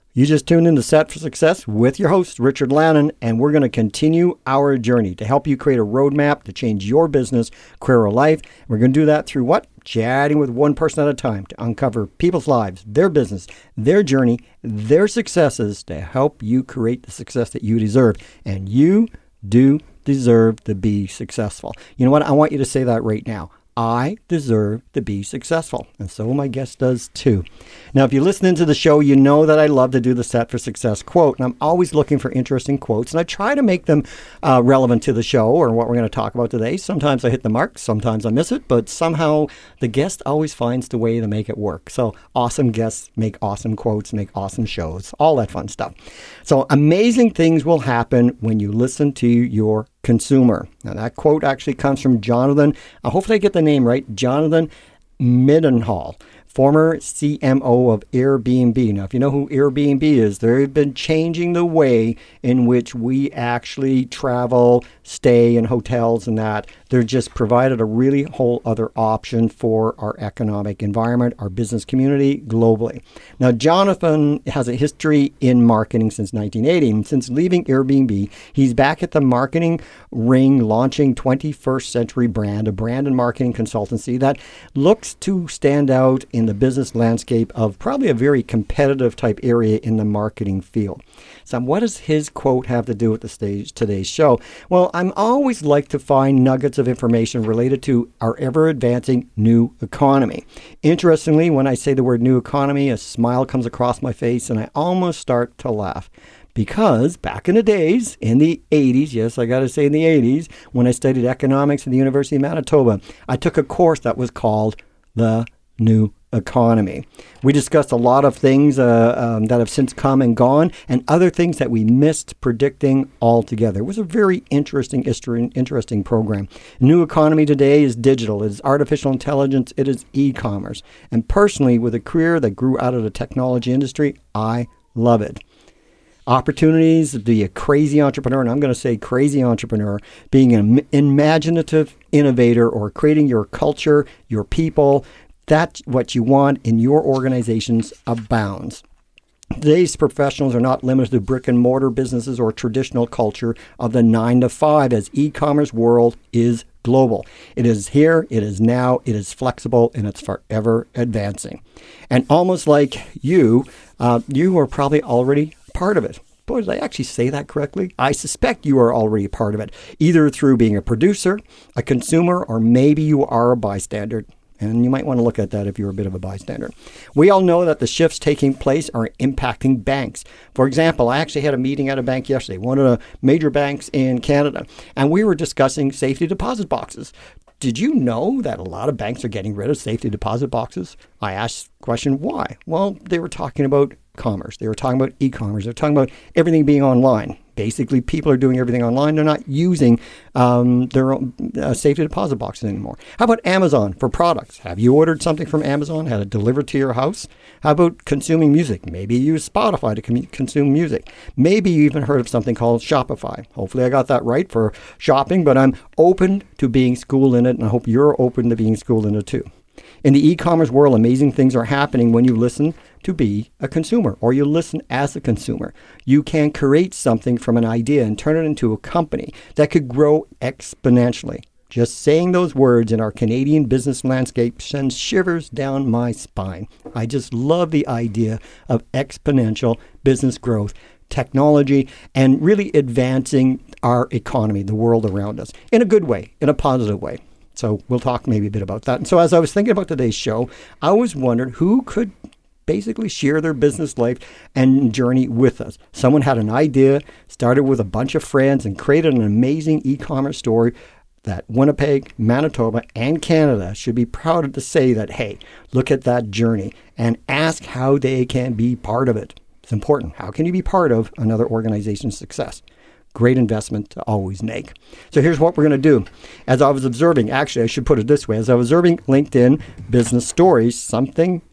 You just tuned in to Set for Success with your host, Richard Lannon, and we're going to continue our journey to help you create a roadmap to change your business, career, or life. We're going to do that through what? Chatting with one person at a time to uncover people's lives, their business, their journey, their successes to help you create the success that you deserve. And you do deserve to be successful. You know what? I want you to say that right now. I deserve to be successful. And so my guest does too. Now, if you listen into the show, you know that I love to do the Set for Success quote. And I'm always looking for interesting quotes. And I try to make them relevant to the show or what we're going to talk about today. Sometimes I hit the mark. Sometimes I miss it. But somehow the guest always finds the way to make it work. So awesome guests make awesome quotes, make awesome shows, all that fun stuff. So amazing things will happen when you listen to your consumer. Now that quote actually comes from Jonathan, hopefully I get the name right, Jonathan Mildenhall, former CMO of Airbnb. Now, if you know who Airbnb is, they've been changing the way in which we actually travel, stay in hotels and that. They're just provided a really whole other option for our economic environment, our business community globally. Now, Jonathan has a history in marketing since 1980. And since leaving Airbnb, he's back at the marketing ring, launching 21st Century Brand, a brand and marketing consultancy that looks to stand out in the business landscape of probably a very competitive type area in the marketing field. So what does his quote have to do with today's show? Well, I'm always like to find nuggets of information related to our ever-advancing new economy. Interestingly, when I say the word new economy, a smile comes across my face and I almost start to laugh. Because back in the days, in the 80s, yes, I got to say in the 80s, when I studied economics at the University of Manitoba, I took a course that was called the New Economy. We discussed a lot of things that have since come and gone, and other things that we missed predicting altogether. It was a very interesting program. New economy today is digital. It is artificial intelligence. It is e-commerce. And personally, with a career that grew out of the technology industry, I love it. Opportunities to be a crazy entrepreneur, and I'm going to say crazy entrepreneur, being an imaginative innovator or creating your culture, your people, that's what you want in your organizations abounds. Today's professionals are not limited to brick and mortar businesses or traditional culture of the 9 to 5 as e-commerce world is global. It is here, it is now, it is flexible, and it's forever advancing. And almost like you are probably already part of it. Boy, did I actually say that correctly? I suspect you are already part of it, either through being a producer, a consumer, or maybe you are a bystander. And you might want to look at that if you're a bit of a bystander. We all know that the shifts taking place are impacting banks. For example, I actually had a meeting at a bank yesterday, one of the major banks in Canada, and we were discussing safety deposit boxes. Did you know that a lot of banks are getting rid of safety deposit boxes? I asked the question, why? Well, they were talking about commerce. They were talking about e-commerce. They're talking about everything being online. Basically, people are doing everything online. They're not using their own safety deposit boxes anymore. How about Amazon for products? Have you ordered something from Amazon, had it delivered to your house? How about consuming music? Maybe you use Spotify to consume music. Maybe you even heard of something called Shopify. Hopefully I got that right for shopping, but I'm open to being schooled in it, and I hope you're open to being schooled in it too. In the e-commerce world, amazing things are happening when you listen to be a consumer or you listen as a consumer. You can create something from an idea and turn it into a company that could grow exponentially. Just saying those words in our Canadian business landscape sends shivers down my spine. I just love the idea of exponential business growth, technology, and really advancing our economy, the world around us, in a good way, in a positive way. So we'll talk maybe a bit about that. And so as I was thinking about today's show, I always wondered who could basically share their business life and journey with us. Someone had an idea, started with a bunch of friends, and created an amazing e-commerce story that Winnipeg, Manitoba, and Canada should be proud to say that, hey, look at that journey and ask how they can be part of it. It's important. How can you be part of another organization's success? Great investment to always make. So here's what we're going to do. As I was observing, actually, I should put it this way. As I was observing LinkedIn business stories, something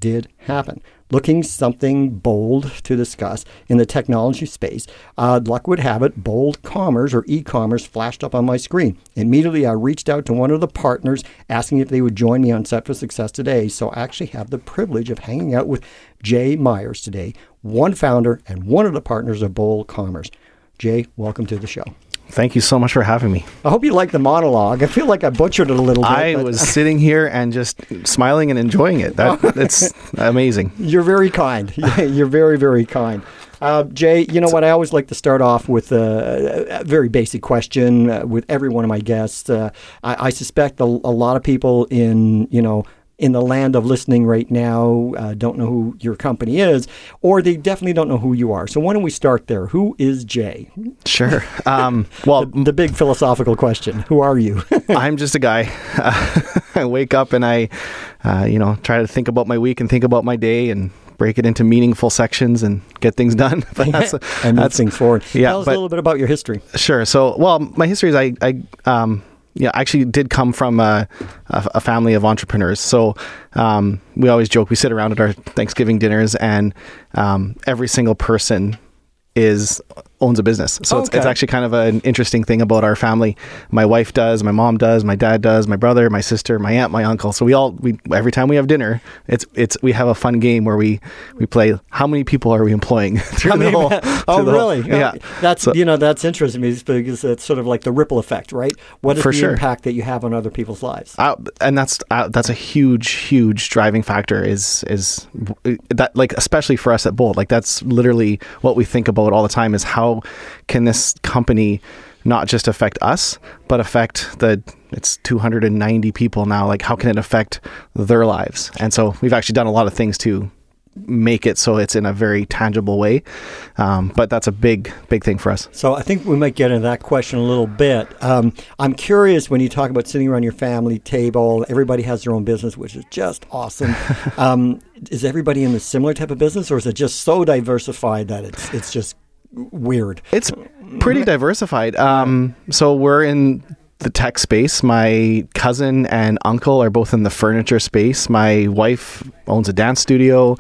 did happen. Looking something bold to discuss in the technology space. Luck would have it, Bold Commerce or e-commerce flashed up on my screen. Immediately, I reached out to one of the partners asking if they would join me on Set for Success today. So I actually have the privilege of hanging out with Jay Myers today, one founder and one of the partners of Bold Commerce. Jay, welcome to the show. Thank you so much for having me. I hope you like the monologue. I feel like I butchered it a little bit. I was sitting here and just smiling and enjoying it. It's amazing. You're very kind. You're very, very kind. Jay, you know what? I always like to start off with a very basic question with every one of my guests. I suspect a lot of people in the land of listening right now don't know who your company is, or they definitely don't know who you are. So why don't we start there? Who is Jay? Sure. Well, the big philosophical question. Who are you? I'm just a guy. I wake up and I try to think about my week and think about my day and break it into meaningful sections and get things done. But and move things forward. Yeah, Tell us a little bit about your history. Sure. So, my history is I actually did come from a family of entrepreneurs. So we always joke, we sit around at our Thanksgiving dinners and every single person owns a business. So it's actually kind of an interesting thing about our family. My wife does, my mom does, my dad does, my brother, my sister, my aunt, my uncle. So we every time we have dinner, we have a fun game where we play how many people are we employing through the whole. Really? Yeah. That's that's interesting because it's sort of like the ripple effect, right? What is the impact that you have on other people's lives? And that's a huge driving factor is that, like, especially for us at Bold, like that's literally what we think about all the time is how can this company not just affect us, but affect it's 290 people now. Like, how can it affect their lives? And so we've actually done a lot of things to make it so it's in a very tangible way. But that's a big thing for us. So I think we might get into that question a little bit. I'm curious, when you talk about sitting around your family table, everybody has their own business, which is just awesome. Is everybody in a similar type of business, or is it just so diversified that it's just weird? It's pretty diversified. So we're in the tech space. My cousin and uncle are both in the furniture space. My wife owns a dance studio.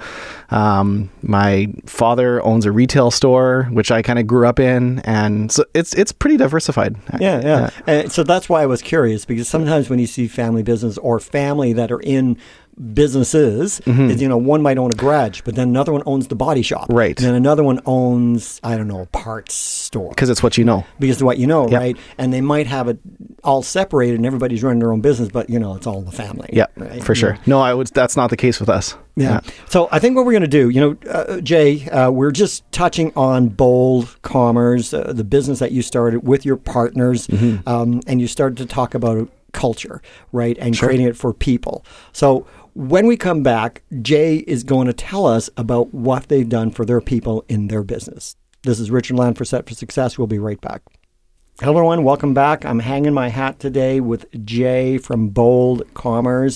My father owns a retail store, which I kind of grew up in, and so it's pretty diversified. Yeah. And so that's why I was curious, because sometimes when you see family business or family that are in businesses, is, one might own a garage, but then another one owns the body shop. Right. And then another one owns, a parts store. Because it's what you know. Because it's what you know, right? And they might have it all separated and everybody's running their own business, but, it's all the family. Yeah, right? for sure. No, that's not the case with us. Yeah. So I think what we're going to do, Jay, we're just touching on Bold Commerce, the business that you started with your partners, and you started to talk about culture, right? And creating it for people. So when we come back, Jay is going to tell us about what they've done for their people in their business. This is Richard Land for Set for Success. We'll be right back. Hello, everyone. Welcome back. I'm hanging my hat today with Jay from Bold Commerce.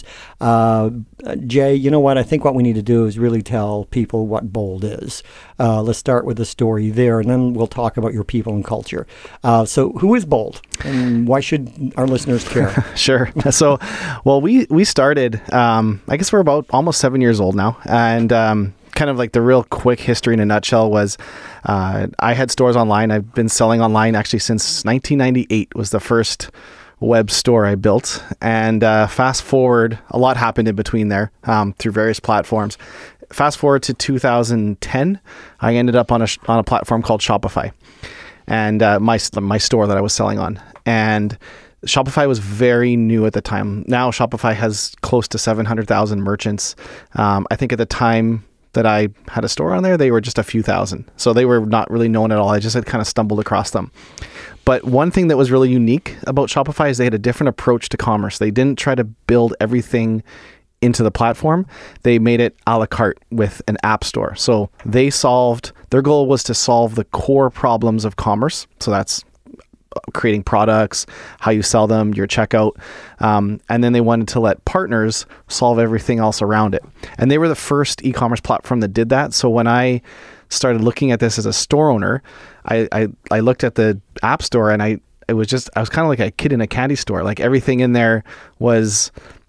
Jay, you know what? I think what we need to do is really tell people what Bold is. Let's start with the story there, and then we'll talk about your people and culture. So who is Bold, and why should our listeners care? Sure. So, we started, I guess we're about almost 7 years old now, and kind of like the real quick history in a nutshell was I had stores online. I've been selling online actually since 1998 was the first web store I built. And fast forward, a lot happened in between there through various platforms. Fast forward to 2010, I ended up on a platform called Shopify, and my store that I was selling on. And Shopify was very new at the time. Now Shopify has close to 700,000 merchants. I think at the time that I had a store on there, they were just a few thousand. So they were not really known at all. I just had kind of stumbled across them. But one thing that was really unique about Shopify is they had a different approach to commerce. They didn't try to build everything into the platform. They made it a la carte with an app store. So their goal was to solve the core problems of commerce. So that's creating products, how you sell them, your checkout. And then they wanted to let partners solve everything else around it. And they were the first e-commerce platform that did that. So when I started looking at this as a store owner, I looked at the app store and I was kind of like a kid in a candy store. Like everything in there was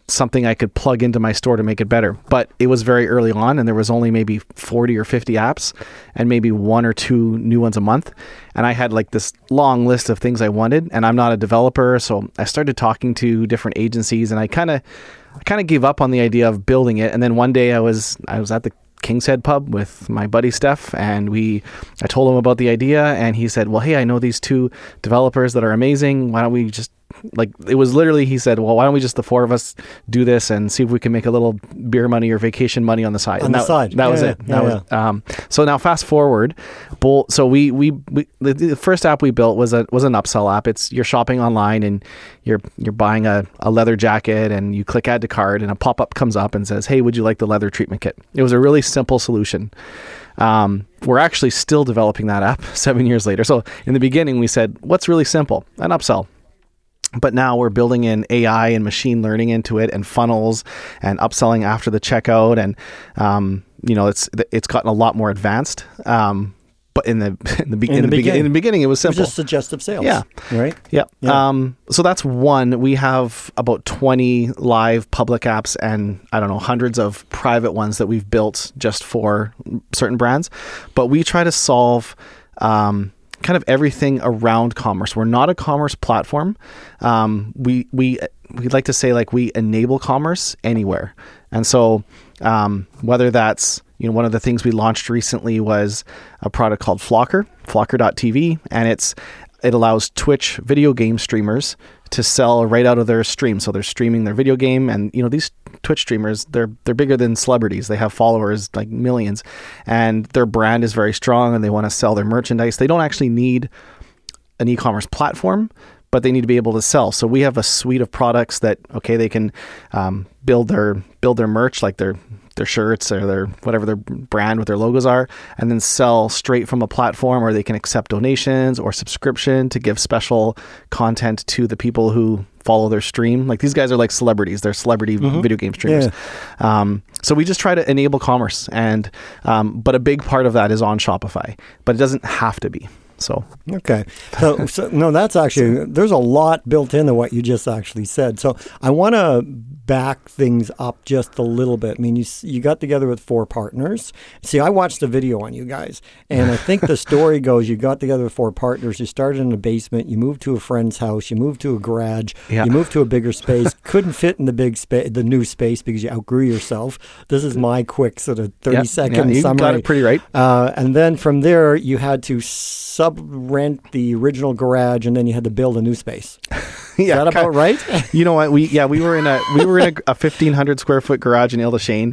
something I could plug into my store to make it better. But it was very early on, and there was only maybe 40 or 50 apps and maybe 1 or 2 new ones a month. And I had like this long list of things I wanted, and I'm not a developer. So I started talking to different agencies, and I kind of gave up on the idea of building it. And then one day I was at the King's Head pub with my buddy Steph, and I told him about the idea, and he said, well, hey, I know these 2 developers that are amazing. Why don't we just, like, it was literally, he said, well, why don't we just the 4 of us do this and see if we can make a little beer money or vacation money on the side. That was it. So now fast forward, so we the first app we built was an upsell app. It's, you're shopping online and you're buying a leather jacket, and you click add to cart, and a pop-up comes up and says, hey, would you like the leather treatment kit? It was a really simple solution. We're actually still developing that app 7 years later. So in the beginning we said, what's really simple? An upsell. But now we're building in AI and machine learning into it, and funnels, and upselling after the checkout, and it's gotten a lot more advanced. But in the beginning, it was simple. It was just suggestive sales. Yeah. Right. Yeah. So that's one. We have about 20 live public apps, and I don't know, hundreds of private ones that we've built just for certain brands. But we try to solve kind of everything around commerce. We're not a commerce platform. We like to say, like, we enable commerce anywhere. And so whether that's, one of the things we launched recently was a product called Flocker.tv, and it allows Twitch video game streamers to sell right out of their stream. So they're streaming their video game, and these Twitch streamers, they're bigger than celebrities. They have followers like millions, and their brand is very strong, and they want to sell their merchandise. They don't actually need an e-commerce platform, but they need to be able to sell. So we have a suite of products that, they can build their merch, like their shirts or their whatever their brand, what their logos are, and then sell straight from a platform, or they can accept donations or subscription to give special content to the people who follow their stream. Like, these guys are like celebrities. They're celebrity video game streamers. Yeah. So we just try to enable commerce, and but a big part of that is on Shopify, but it doesn't have to be. So okay, so no, that's actually, there's a lot built into what you just actually said. So I want to back things up just a little bit. I mean, you got together with 4 partners. See, I watched the video on you guys, and I think the story goes, you got together with 4 partners. You started in a basement. You moved to a friend's house. You moved to a garage. Yeah. You moved to a bigger space. Couldn't fit in the new space because you outgrew yourself. This is my quick sort of 30-second you summary. Got it pretty right. And then from there, you had to sub-rent the original garage, and then you had to build a new space. Is that about right? You know what? We were in a 1,500 square foot garage in Ile-des-Chênes,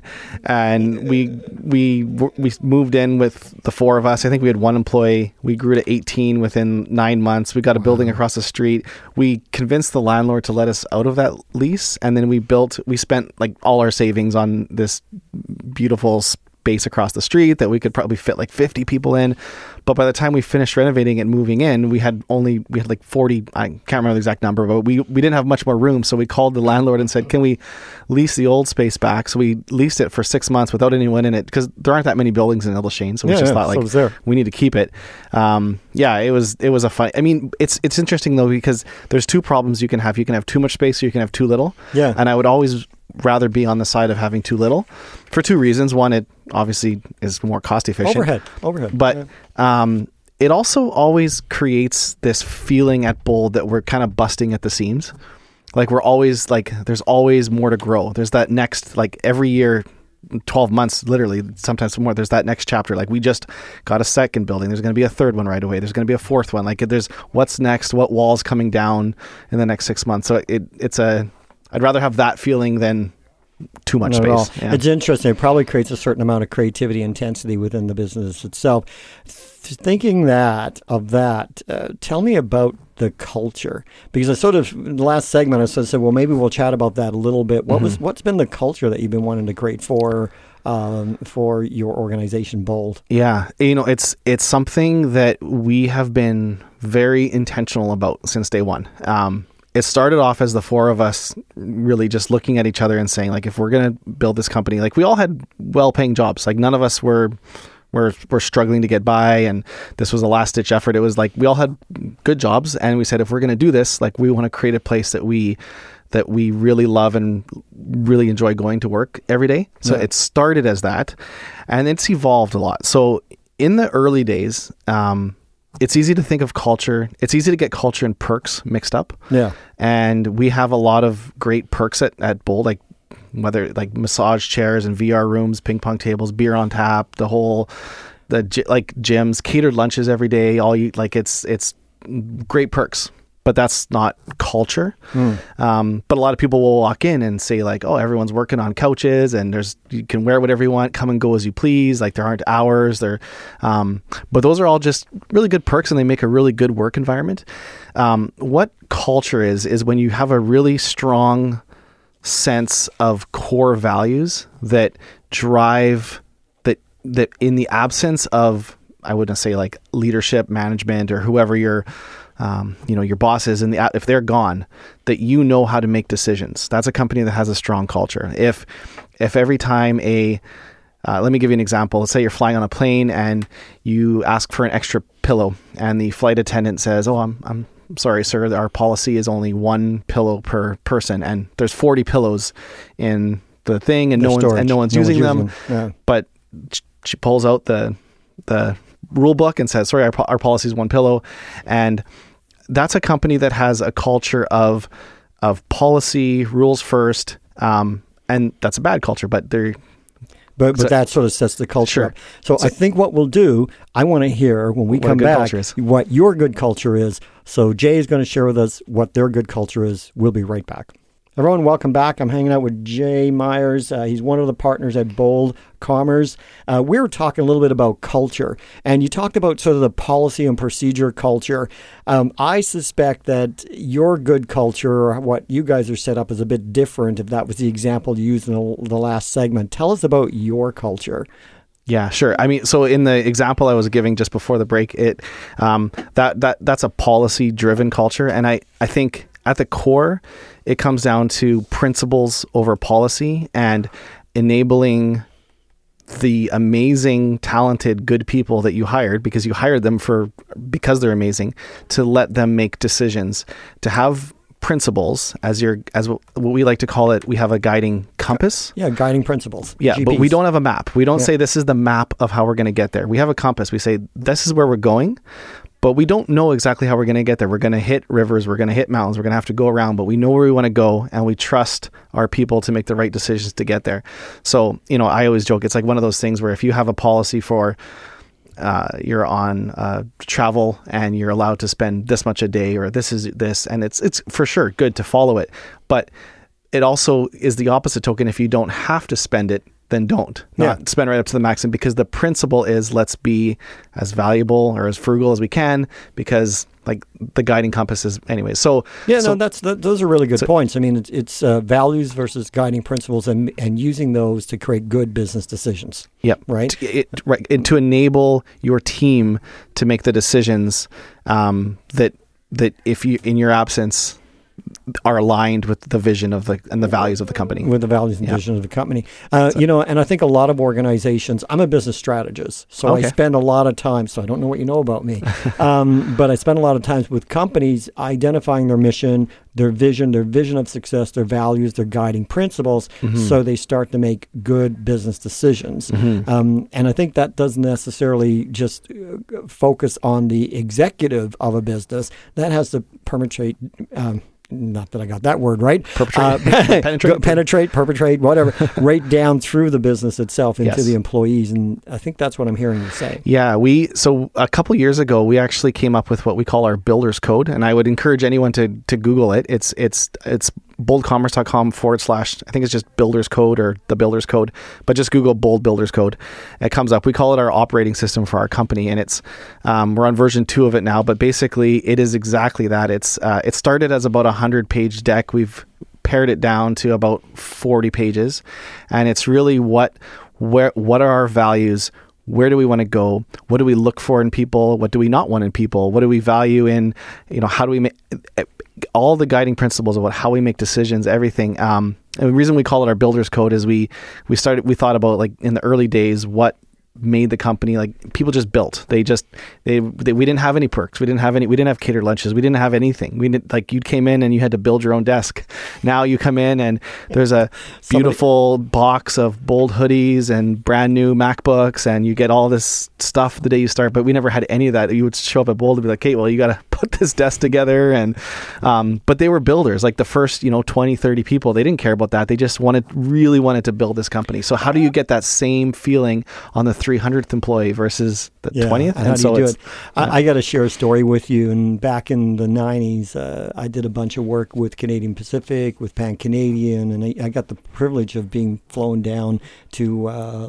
and we moved in with the 4 of us. I think we had 1 employee. We grew to 18 within 9 months. We got a building across the street. We convinced the landlord to let us out of that lease, and then we spent like all our savings on this beautiful space across the street that we could probably fit like 50 people in. But by the time we finished renovating and moving in, we had like 40, I can't remember the exact number, but we didn't have much more room. So we called the landlord and said, can we lease the old space back? So we leased it for 6 months without anyone in it, because there aren't that many buildings in Ile-des-Chênes. So we just thought, like, we need to keep it. It was a fun, I mean, it's interesting though, because there's 2 problems you can have. You can have too much space, or you can have too little. Yeah. And I would always rather be on the side of having too little, for 2 reasons. One, it obviously is more cost efficient. Overhead. But it also always creates this feeling at Bold that we're kind of busting at the seams. Like, we're always like, there's always more to grow. There's that next, like, every year, 12 months, literally, sometimes more, there's that next chapter. Like, we just got a second building. There's going to be a 3rd one right away. There's going to be a 4th one. Like, there's what's next, what wall's coming down in the next 6 months. So I'd rather have that feeling than too much space. Yeah. It's interesting. It probably creates a certain amount of creativity intensity within the business itself. Thinking of that, tell me about the culture, because I sort of, in the last segment, I sort of said, well, maybe we'll chat about that a little bit. What's been the culture that you've been wanting to create for your organization, Bold? Yeah, it's something that we have been very intentional about since day one. It started off as the 4 of us really just looking at each other and saying, like, if we're going to build this company, like, we all had well-paying jobs. Like, none of us were struggling to get by, and this was a last-ditch effort. It was like we all had good jobs, and we said, if we're going to do this, like, we want to create a place that we that we really love and really enjoy going to work every day. So it started as that, and it's evolved a lot. So in the early days, it's easy to think of culture. It's easy to get culture and perks mixed up. Yeah. And we have a lot of great perks at Bold, like whether like massage chairs and VR rooms, ping pong tables, beer on tap, like gyms, catered lunches every day. It's great perks, but that's not culture. But a lot of people will walk in and say like, oh, everyone's working on couches and you can wear whatever you want, come and go as you please. Like there aren't hours there. But those are all just really good perks and they make a really good work environment. What culture is when you have a really strong sense of core values that drive that in the absence of, I wouldn't say like leadership, management, or whoever your boss is, if they're gone, that you know how to make decisions. That's a company that has a strong culture. If every time let me give you an example. Let's say you're flying on a plane and you ask for an extra pillow and the flight attendant says, oh, I'm sorry, sir, our policy is only 1 pillow per person, and there's 40 pillows in the thing, and no one's using them. Yeah. But she pulls out the rule book and says, sorry, our policy is 1 pillow. And that's a company that has a culture of policy, rules first. And that's a bad culture, but that sort of sets the culture sure. up. So I think what we'll do, I want to hear when we come back what your good culture is. So Jay is going to share with us what their good culture is. We'll be right back. Everyone, welcome back. I'm hanging out with Jay Myers. He's one of the partners at Bold Commerce. We were talking a little bit about culture, and you talked about sort of the policy and procedure culture. I suspect that your good culture, or what you guys are set up, is a bit different, if that was the example you used in the last segment. Tell us about your culture. Yeah, sure. I mean, so in the example I was giving just before the break, that's a policy-driven culture, and I think at the core, it comes down to principles over policy and enabling the amazing, talented, good people that you hired, because you hired them because they're amazing, to let them make decisions, to have principles as what we like to call it. We have a guiding compass. Yeah, guiding principles. Yeah, GPs. But we don't have a map. We don't say this is the map of how we're going to get there. We have a compass. We say this is where we're going, but we don't know exactly how we're going to get there. We're going to hit rivers. We're going to hit mountains. We're going to have to go around, but we know where we want to go, and we trust our people to make the right decisions to get there. So, I always joke, it's like one of those things where if you have a policy for you're on travel and you're allowed to spend this much a day, or this is this, and it's for sure good to follow it. But it also is the opposite token. If you don't have to spend it, then not spend right up to the maximum, because the principle is let's be as valuable or as frugal as we can, because like the guiding compass is anyway. Those are really good points. I mean, it's values versus guiding principles, and using those to create good business decisions. Yep. Right. Right. And to enable your team to make the decisions that if you, in your absence, are aligned with the vision of the values of the company. With the values and vision of the company. And I think a lot of organizations, I'm a business strategist, so I spend a lot of time, so I don't know what you know about me, but I spend a lot of time with companies identifying their mission, their vision of success, their values, their guiding principles, so they start to make good business decisions. And I think that doesn't necessarily just focus on the executive of a business. That has to perpetrate... not that I got that word right. Perpetrate, whatever, right down through the business itself into the employees. And I think that's what I'm hearing you say. Yeah, so a couple years ago, we actually came up with what we call our Builder's Code. And I would encourage anyone to Google it. It's boldcommerce.com / I think it's just Builder's Code or the Builder's Code, but just Google Bold Builder's Code. It comes up. We call it our operating system for our company, and it's we're on version 2 of it now, but basically it is exactly that. It started as about 100-page deck. We've pared it down to about 40 pages, and it's really what are our values? Where do we want to go? What do we look for in people? What do we not want in people? What do we value in, how do we make all the guiding principles about how we make decisions, everything. And the reason we call it our Builder's Code is we thought about, like, in the early days, what made the company. Like people just built. We didn't have any perks. We didn't have catered lunches. We didn't have anything. We didn't, like, you came in and you had to build your own desk. Now you come in and there's a beautiful box of Bold hoodies and brand new MacBooks, and you get all this stuff the day you start. But we never had any of that. You would show up at Bold and be like, "Hey, well, you got to put this desk together." And but they were builders. Like the first 20, 30 people, they didn't care about that. They just really wanted to build this company. So how do you get that same feeling on the 300th employee versus the 20th? And how do you do it? I got to share a story with you. And back in the 90s, I did a bunch of work with Canadian Pacific, with Pan Canadian, and I got the privilege of being flown down to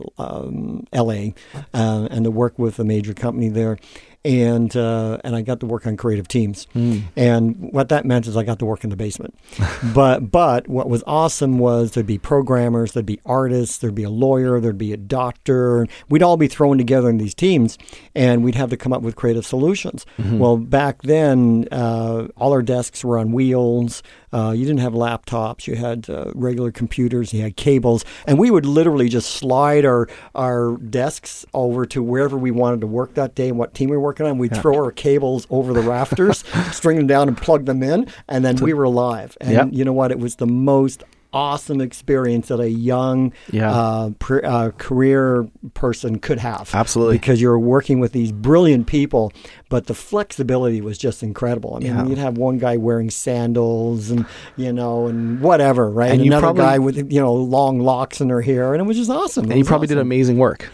LA and to work with a major company there. And I got to work on creative teams. And what that meant is I got to work in the basement. But what was awesome was there'd be programmers, there'd be artists, there'd be a lawyer, there'd be a doctor. We'd all be thrown together in these teams, and we'd have to come up with creative solutions. Well, back then, all our desks were on wheels. You didn't have laptops. You had regular computers. You had cables. And we would literally just slide our desks over to wherever we wanted to work that day and what team we were working on. We'd throw our cables over the rafters, string them down and plug them in, and then we were live. And you know what? It was the most awesome experience that a young career person could have. Absolutely. Because you're working with these brilliant people, but the flexibility was just incredible. I mean, you'd have one guy wearing sandals and, and whatever, right? And another guy with, long locks in her hair, and it was just awesome. And you probably did amazing work.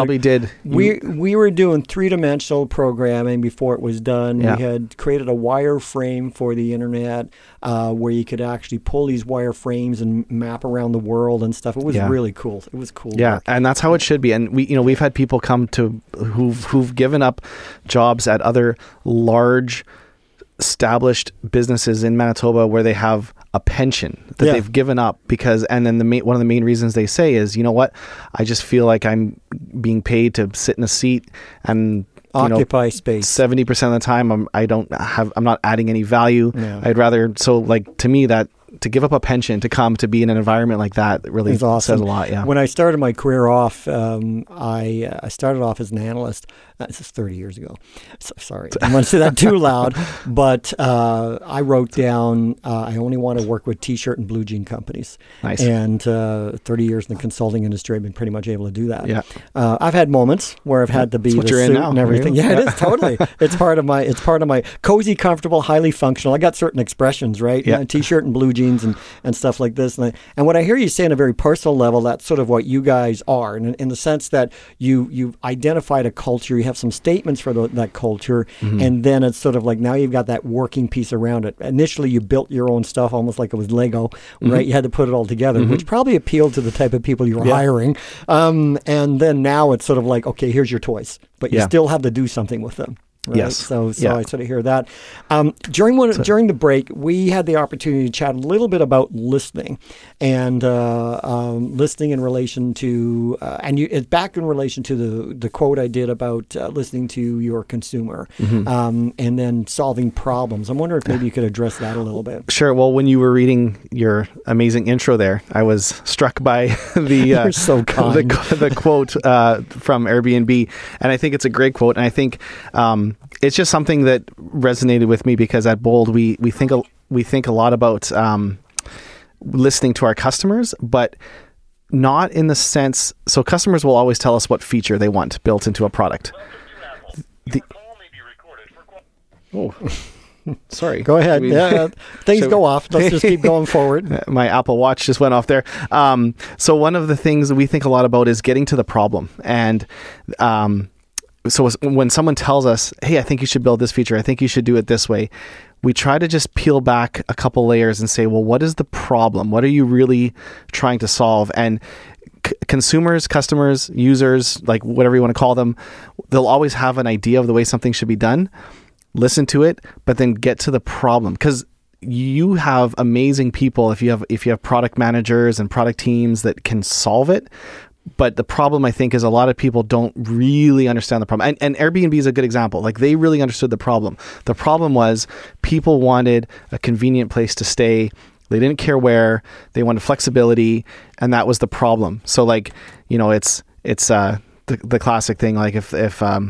We were doing three-dimensional programming before it was done. We had created a wireframe for the internet where you could actually pull these wireframes and map around the world and stuff. It was really cool. It was cool. Yeah, work. And that's how it should be. And we've had people come to who've given up jobs at other large established businesses in Manitoba where they have a pension that they've given up and then one of the main reasons they say is, you know what, I just feel like I'm being paid to sit in a seat and occupy space 70% of the time. I'm not adding any value. Yeah. I'd rather, so like to me, that to give up a pension to come to be in an environment like that really awesome. says a lot. Yeah. When I started my career off, I started off as an analyst. This is 30 years ago. So, sorry, I don't want to say that too loud. But I wrote down I only want to work with T-shirt and blue jean companies. Nice. And 30 years in the consulting industry, I've been pretty much able to do that. Yeah. I've had moments where I've had to be the suit and everything. Yeah, it is totally. It's part of my cozy, comfortable, highly functional. I got certain expressions, right? Yeah. T-shirt and blue jeans and stuff like this. And what I hear you say on a very personal level, that's sort of what you guys are, and in the sense that you've identified a culture, you have some statements for that culture, and then it's sort of like now you've got that working piece around it. Initially, you built your own stuff almost like it was Lego, right? You had to put it all together, which probably appealed to the type of people you were hiring. And then now it's sort of like, okay, here's your toys, but you still have to do something with them. Right? Yes. So I sort of hear that. During the break, we had the opportunity to chat a little bit about listening, and listening in relation to, it's back in relation to the quote I did about listening to your consumer, and then solving problems. I'm wondering if maybe you could address that a little bit. Sure. Well, when you were reading your amazing intro there, I was struck by You're so kind. the quote from Airbnb, and I think it's a great quote, and I think it's just something that resonated with me because at Bold we think a lot about listening to our customers, but not in the sense. So customers will always tell us what feature they want built into a product. Sorry. Go ahead. Things go off. Let's just keep going forward. My Apple Watch just went off there. So one of the things that we think a lot about is getting to the problem. And so when someone tells us, hey, I think you should build this feature, I think you should do it this way, we try to just peel back a couple layers and say, well, what is the problem? What are you really trying to solve? And consumers, customers, users, like whatever you want to call them, they'll always have an idea of the way something should be done. Listen to it, but then get to the problem. Because you have amazing people if you have product managers and product teams that can solve it. But the problem, I think, is a lot of people don't really understand the problem. And Airbnb is a good example. Like, they really understood the problem. The problem was people wanted a convenient place to stay. They didn't care where. They wanted flexibility, and that was the problem. So, like, it's the classic thing, like if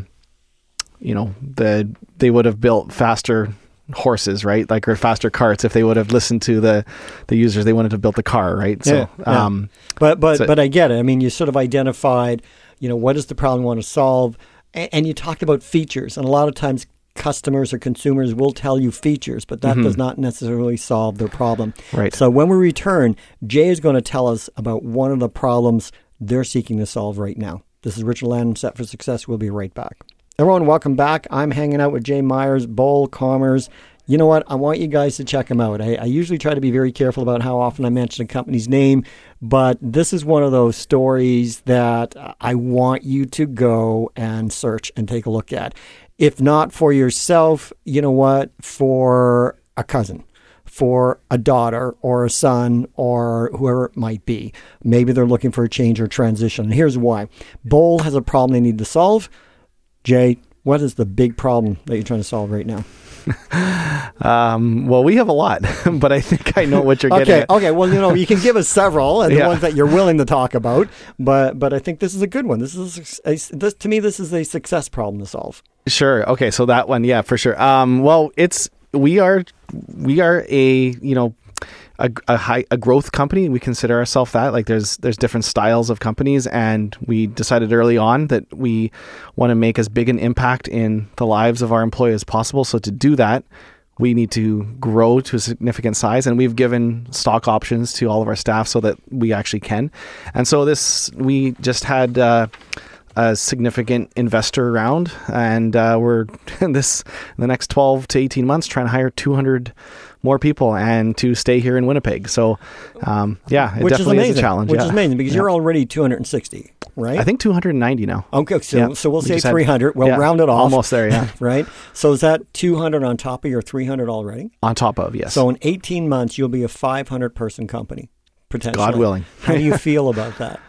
they would have built faster horses, right? Like, or faster carts if they would have listened to the users. They wouldn't have built the car, right? So, but I get it. I mean, you sort of identified, what is the problem you want to solve, and you talked about features, and a lot of times customers or consumers will tell you features, but that does not necessarily solve their problem. Right. So when we return, Jay is going to tell us about one of the problems they're seeking to solve right now. This is Richard Lannon, Set for Success. We'll be right back. Everyone, welcome back. I'm hanging out with Jay Myers, Boll Commerce. You know what? I want you guys to check him out. I usually try to be very careful about how often I mention a company's name, but this is one of those stories that I want you to go and search and take a look at. If not for yourself, you know what? For a cousin, for a daughter or a son or whoever it might be. Maybe they're looking for a change or transition. And here's why. Boll has a problem they need to solve. Jay, what is the big problem that you're trying to solve right now? Well, we have a lot, but I think I know what you're getting at. Okay. Well, you can give us several, and the ones that you're willing to talk about. But I think this is a good one. This to me, this is a success problem to solve. Sure. Okay. So that one, yeah, for sure. Well, we are a growth company. We consider ourselves that. Like, there's different styles of companies, and we decided early on that we want to make as big an impact in the lives of our employees as possible. So to do that, we need to grow to a significant size, and we've given stock options to all of our staff so that we actually can. And so we just had a significant investor round, and we're in the next 12 to 18 months trying to hire 200 more people and to stay here in Winnipeg. So, it definitely is a challenge. Which is amazing because you're already 260, right? I think 290 now. Okay, so we'll say 300. We'll round it off. Almost there, yeah. Right? So is that 200 on top of your 300 already? On top of, yes. So in 18 months, you'll be a 500-person company, potentially. God willing. How do you feel about that?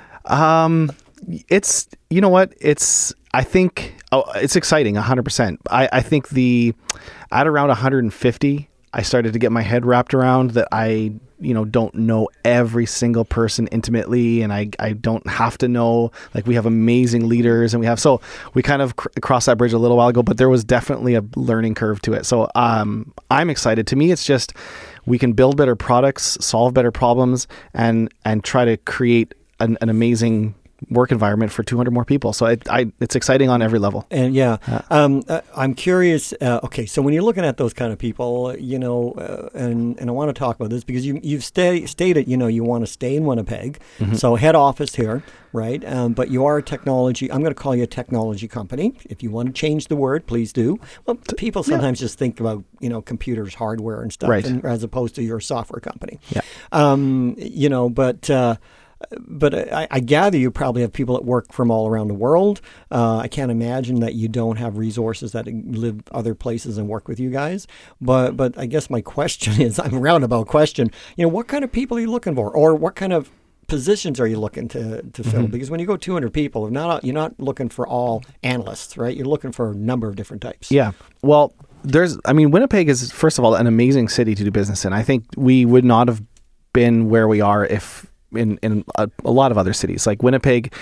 It's, you know what? I think it's exciting, 100%. I think at around 150, I started to get my head wrapped around that I, don't know every single person intimately, and I don't have to know. Like, we have amazing leaders, and we kind of crossed that bridge a little while ago, but there was definitely a learning curve to it. So I'm excited. To me, it's just we can build better products, solve better problems, and try to create an amazing work environment for 200 more people. So it's exciting on every level. And I'm curious. Okay, so when you're looking at those kind of people, and I want to talk about this because you've stated, you want to stay in Winnipeg. Mm-hmm. So head office here, right? But you are a technology. I'm going to call you a technology company. If you want to change the word, please do. Well, people sometimes just think about computers, hardware, and stuff, right, as opposed to your software company. Yeah. But I gather you probably have people that work from all around the world. I can't imagine that you don't have resources that live other places and work with you guys. But I guess my question is, I'm a roundabout question. What kind of people are you looking for, or what kind of positions are you looking to fill? Mm-hmm. Because when you go 200 people, you're not looking for all analysts, right? You're looking for a number of different types. Yeah. Well, Winnipeg is, first of all, an amazing city to do business in. I think we would not have been where we are if in a lot of other cities like Winnipeg.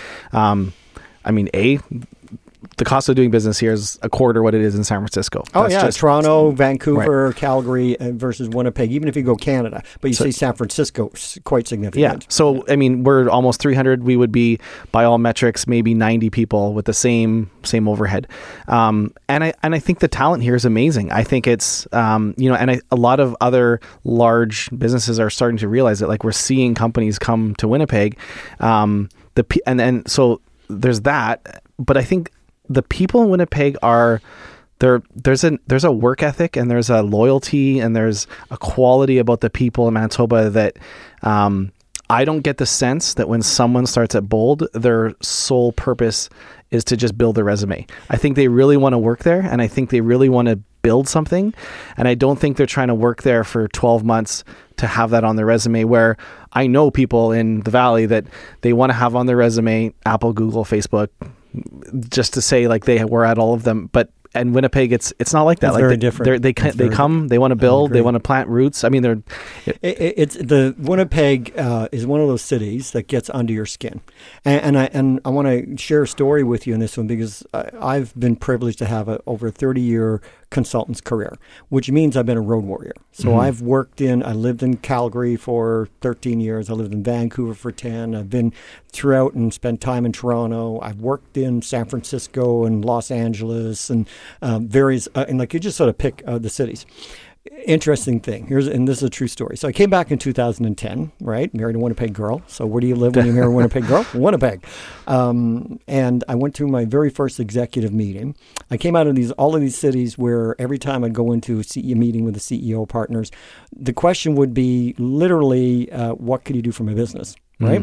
The cost of doing business here is a quarter what it is in San Francisco. Toronto, Vancouver, right, Calgary versus Winnipeg, even if you go Canada. But you say San Francisco is quite significant. Yeah. So, we're almost 300. We would be, by all metrics, maybe 90 people with the same overhead. And I think the talent here is amazing. I think it's, a lot of other large businesses are starting to realize that, like, we're seeing companies come to Winnipeg. So there's that. But I think the people in Winnipeg there's a work ethic, and there's a loyalty, and there's a quality about the people in Manitoba that I don't get the sense that when someone starts at Bold, their sole purpose is to just build a resume. I think they really want to work there, and I think they really want to build something, and I don't think they're trying to work there for 12 months to have that on their resume, where I know people in the Valley that they want to have on their resume Apple, Google, Facebook, just to say like they were at all of them. But and Winnipeg, it's not like that. It's like very different. They come, they want to build, they want to plant roots. I mean, it's the Winnipeg is one of those cities that gets under your skin, and I want to share a story with you in this one because I've been privileged to have over a 30-year consultant's career, which means I've been a road warrior. So I lived in Calgary for 13 years. I lived in Vancouver for 10. I've been throughout and spent time in Toronto. I've worked in San Francisco and Los Angeles and various, and like you just sort of pick the cities. Interesting thing. And this is a true story. So I came back in 2010, right? Married a Winnipeg girl. So where do you live when you marry a Winnipeg girl? Winnipeg. And I went to my very first executive meeting. I came out of all of these cities where every time I'd go into a CEO meeting with the CEO partners, the question would be literally, what could you do for my business, right?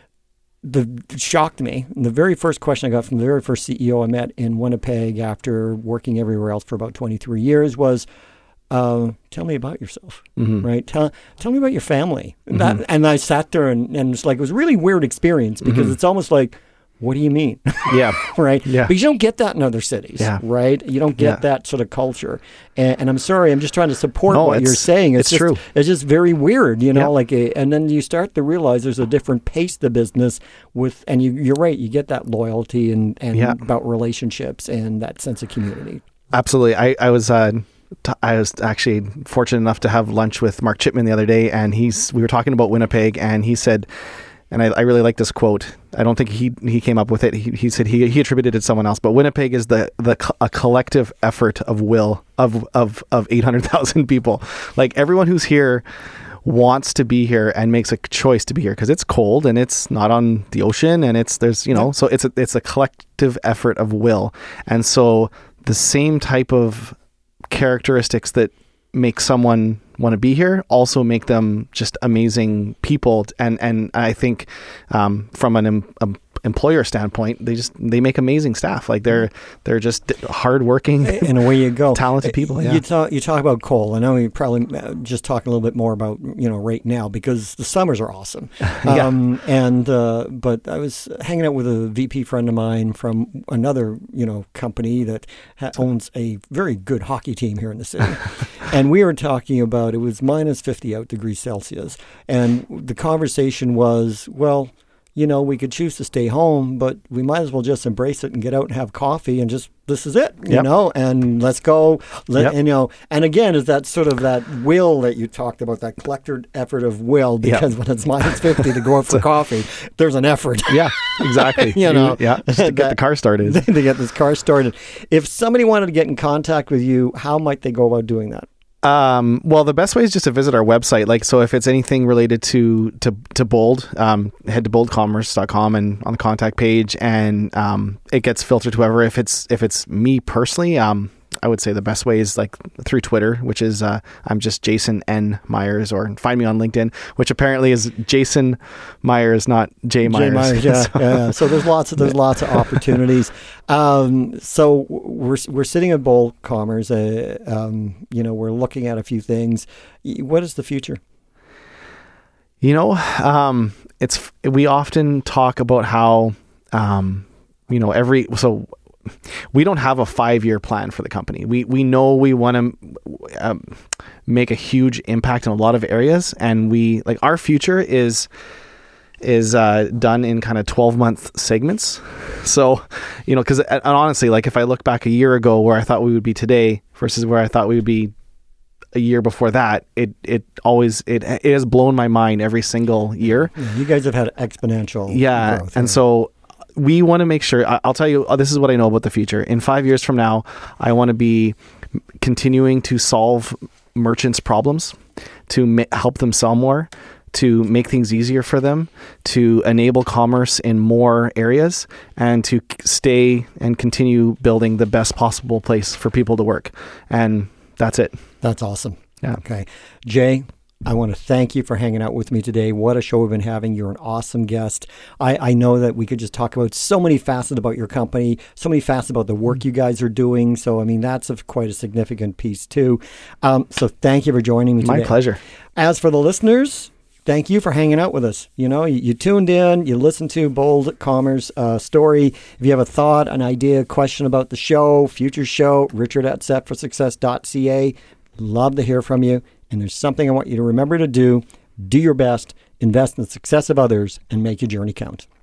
It shocked me. And the very first question I got from the very first CEO I met in Winnipeg after working everywhere else for about 23 years was, tell me about yourself, right? Tell me about your family. And I sat there and it's like, it was a really weird experience because it's almost like, what do you mean? Yeah. Right? Yeah. Because you don't get that in other cities, right? You don't get that sort of culture. And I'm sorry, I'm just trying to support what you're saying. It's true. It's just very weird, and then you start to realize there's a different pace to business and you're right, you get that loyalty and about relationships and that sense of community. Absolutely. I was actually fortunate enough to have lunch with Mark Chipman the other day, and we were talking about Winnipeg, and he said, and I really like this quote. I don't think he came up with it. He said he attributed it to someone else, but Winnipeg is a collective effort of will of 800,000 people. Like everyone who's here wants to be here and makes a choice to be here because it's cold and it's not on the ocean and so it's a collective effort of will. And so the same type of characteristics that make someone want to be here also make them just amazing people, and I think from an employer standpoint, they make amazing staff. Like they're just hardworking and away you go, talented people. You talk about coal. I know you probably just talk a little bit more about right now because the summers are awesome. But I was hanging out with a VP friend of mine from another company that owns a very good hockey team here in the city, and we were talking about it was minus 50 out degrees Celsius, and the conversation was, well, we could choose to stay home, but we might as well just embrace it and get out and have coffee and just, this is it, and let's go. And again, is that sort of that will that you talked about, that collective effort of will, because when it's minus 50 to go out for coffee, there's an effort. Yeah, exactly. Just to get the car started. To get this car started. If somebody wanted to get in contact with you, how might they go about doing that? Well, the best way is just to visit our website. Like, so if it's anything related to Bold, head to boldcommerce.com and on the contact page, and it gets filtered to whoever. If it's me personally, I would say the best way is like through Twitter, which is I'm just Jason N. Myers, or find me on LinkedIn, which apparently is Jason Myers, not J. Myers. J. Myers, So there's lots of opportunities. So we're sitting at Bold Commerce. We're looking at a few things. What is the future? We often talk about how we don't have a 5-year plan for the company. We know we want to make a huge impact in a lot of areas, and our future is done in kind of 12-month segments. So, because honestly, like if I look back a year ago where I thought we would be today versus where I thought we would be a year before that, it has blown my mind every single year. Yeah, you guys have had exponential growth. And so we want to make sure, I'll tell you, this is what I know about the future. In 5 years from now, I want to be continuing to solve merchants' problems, to help them sell more, to make things easier for them, to enable commerce in more areas, and to stay and continue building the best possible place for people to work. And that's it. That's awesome. Yeah. Okay. Jay, I want to thank you for hanging out with me today. What a show we've been having. You're an awesome guest. I know that we could just talk about so many facets about your company, so many facets about the work you guys are doing. So, that's quite a significant piece too. So thank you for joining me today. My pleasure. As for the listeners, thank you for hanging out with us. You tuned in, you listened to Bold Commerce story. If you have a thought, an idea, question about the show, future show, richard@setforsuccess.ca. Love to hear from you. And there's something I want you to remember to do. Do your best, invest in the success of others, and make your journey count.